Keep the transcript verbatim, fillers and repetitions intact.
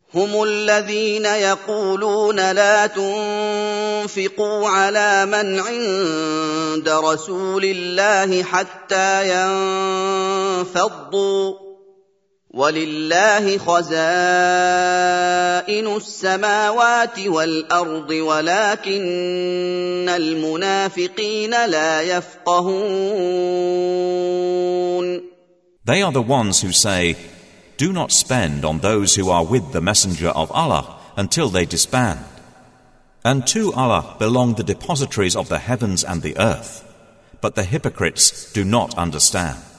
هم الذين يقولون لا تنفقوا على من عند رسول الله حتى ينفضوا ولله خزائن السماوات والأرض ولكن المنافقين لا يفقهون. They are the ones who say, "Do not spend on those who are with the Messenger of Allah until they disband. And to Allah belong the depositories of the heavens and the earth." But the hypocrites do not understand.